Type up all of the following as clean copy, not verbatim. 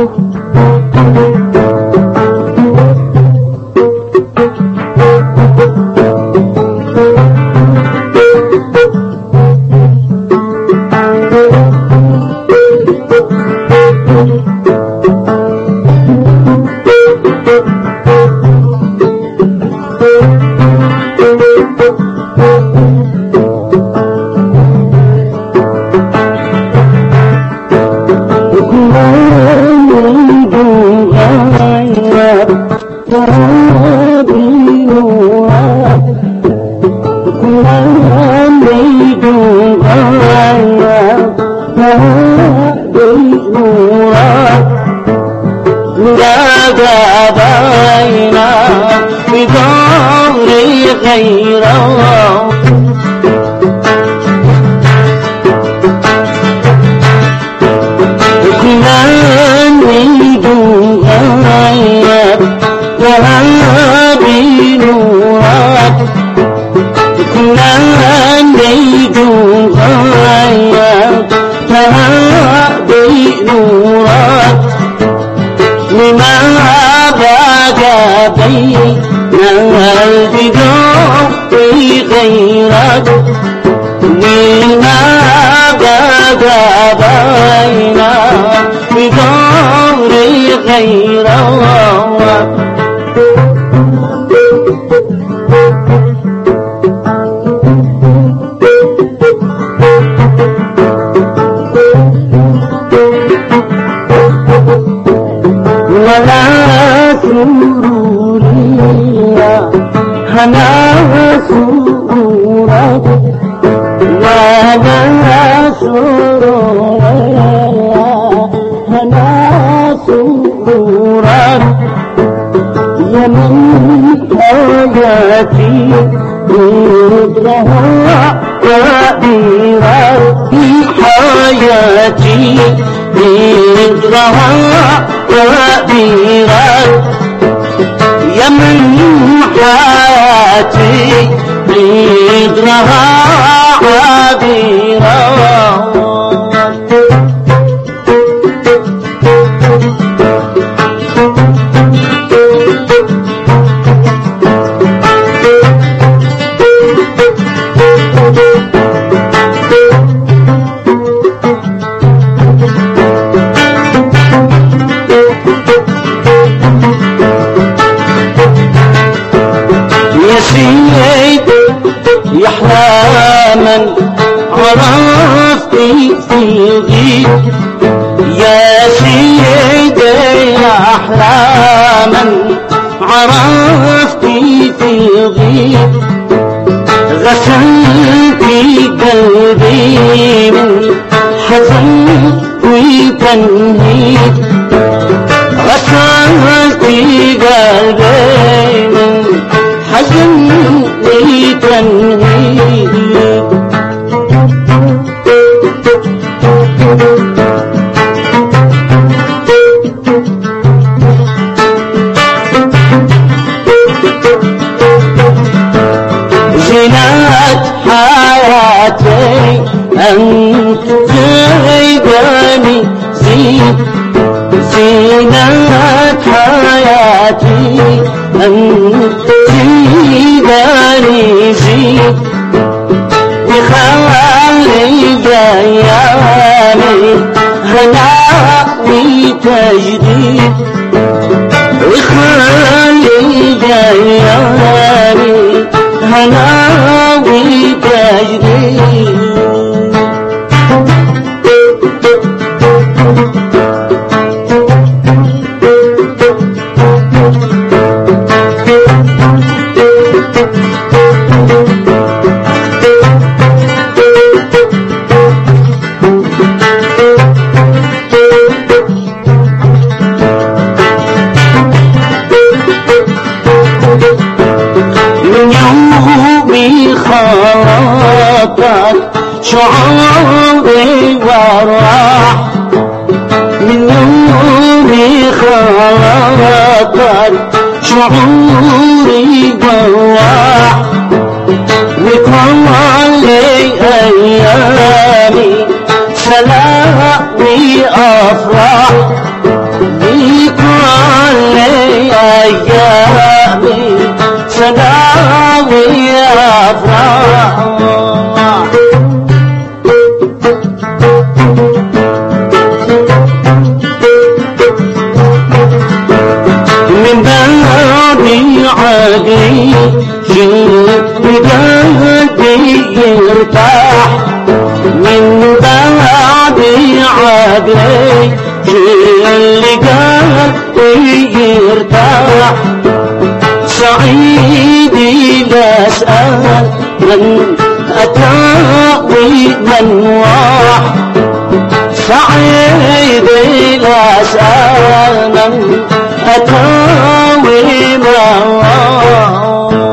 شعوري وراح من يومي خاطر شعوري وراح وكل أيامي سلام وأفراح صدري اللي قال ويرتاح سعيدي لا أسأل من أتى ومن راح سعيدي لا أسأل من أتى ومن راح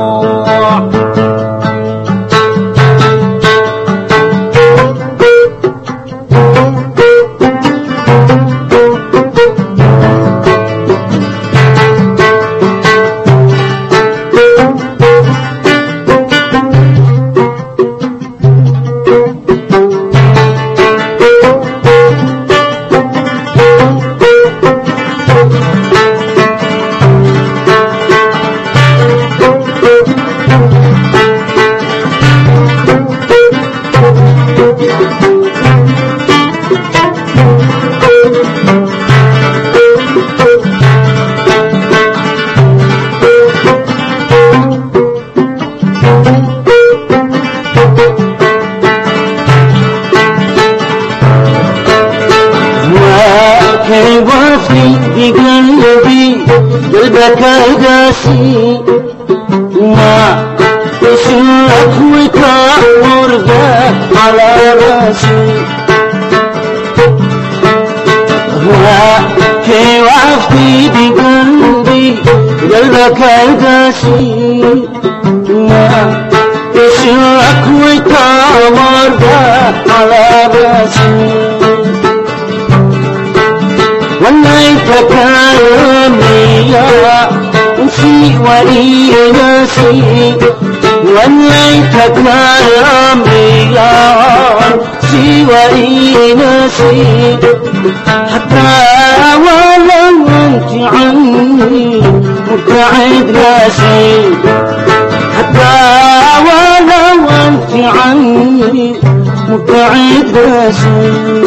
بقلبي قلبك قاسي ما يسلك وتأمر ذا على راسي كي وقفتي بقلبي قلبك قاسي ما يسلك وتأمر ذا على راسي وليت كلامي يا انسي ولي ناسي وليت كلامي يا انسي ولي ناسي حتى ولو انت عني مبتعد راسي حتى ولو انت عني مبتعد راسي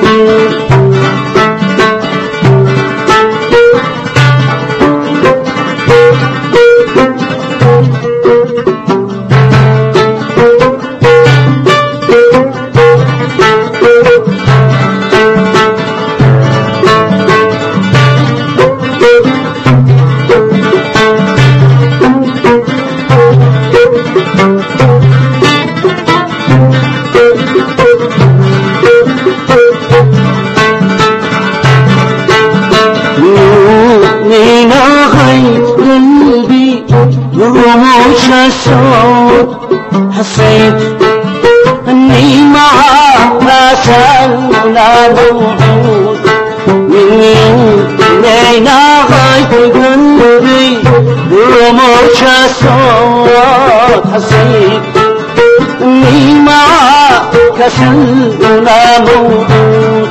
رموش الصوت حسيت اني معاه ما سألنا موعود من لينا غاية قلبي رموش الصوت حسيت اني معاه كسلنا موعود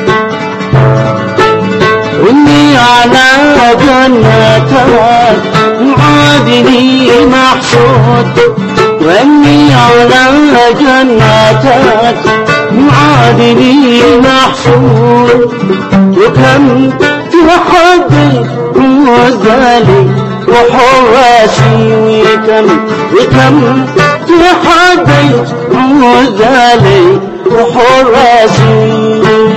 واني على جنتك معادني محسود واني على جنتك معادني محسود وكم تحدي وزالي وحراسي وكم تحدي وزالي وحراسي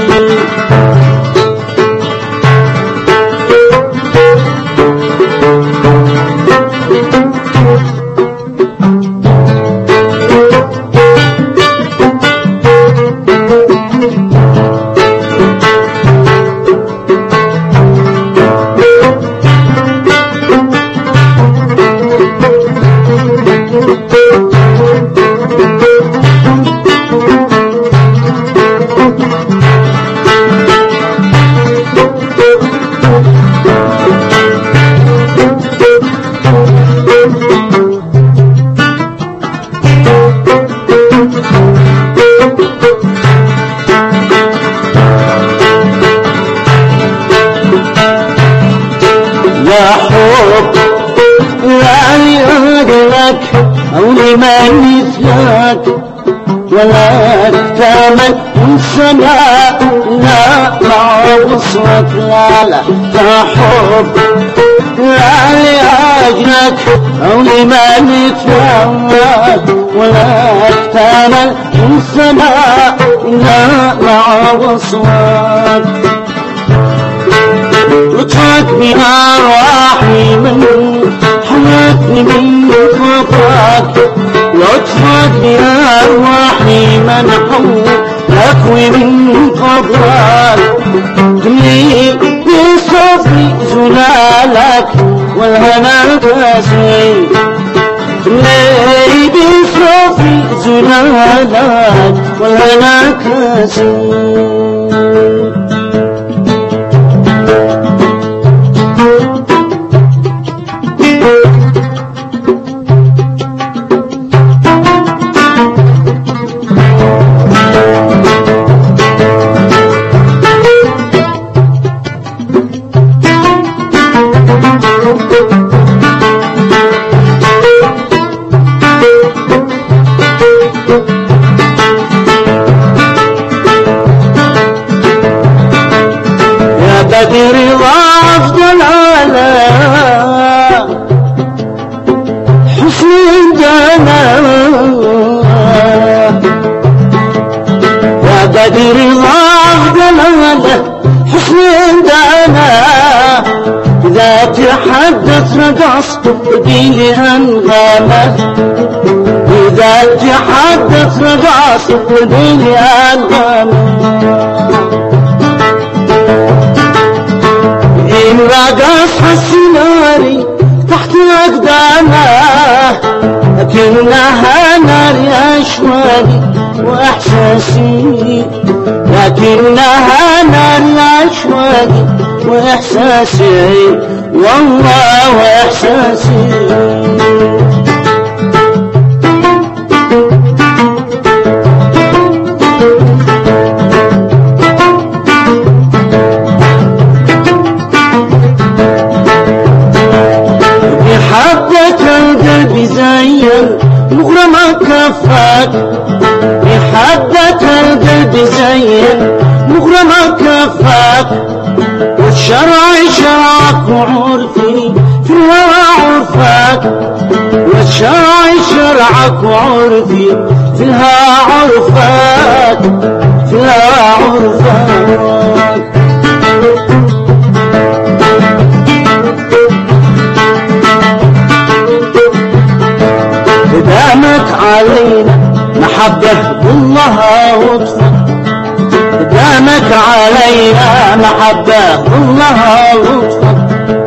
يا حب لا لأجلك أو لمن مثلك ولا تامل من سماء لا مع وصلك لا لا يا حب لا لأجلك أو لمن يتفوت ولا احتمل من السماء إلا مع وصلك لطفك بأرواحي من حياتني من خطاك لطفك بأرواحي من حولك ومن فضلك تملي بصفي زلالك والهنا كاسي تملي بصفي زلالك والهنا كاسي بدر ضعف جلاله حسن جلاله يا بدر ضعف جلاله حسن جلاله إذا تحدث رقص بدي أنغامه إذا تحدث رقص بدي أنغامه إن رقص حسناري تحت أقدامه لكنها نار أشواقي وإحساسي لكنها نار أشواقي وإحساسي والله وإحساسي زين مغرمة كفاك بحبة القلب زين مغرمة كفاك والشرع شرعك وعرفي في الهوى عرفاك والشرع شرعك وعرفي في الهوى عرفاك في الهوى عرفاك دامت علينا محبة الله لطفك دامت علينا محبة الله لطفك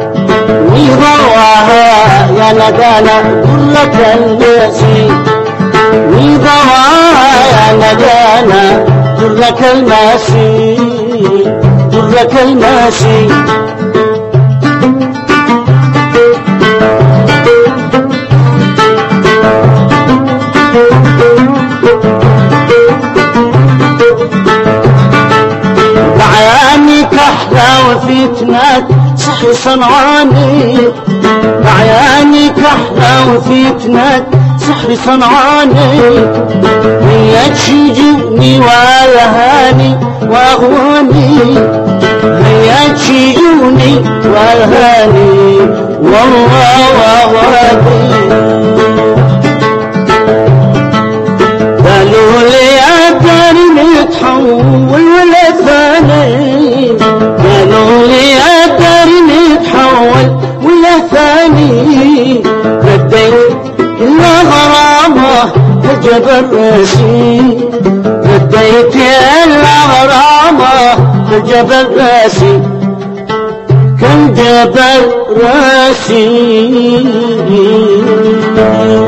وضواها يا ندانا درك الماسي وضواها يا ندانا درك الماسي درك الماسي بعيانك أحلى وفتنك صحي صنعاني بعيانك أحلى وفتنك صحي صنعاني هي تشجعني والهاني واغواني هي تشجعني والهاني والله واغواني قالوا لي أدري متحول ولا ثاني قالوا لي أدري متحول ولا ثاني رديت إلا غرامة كجبل راسي رديت إلا غرامة كجبل راسي كان جبل راسي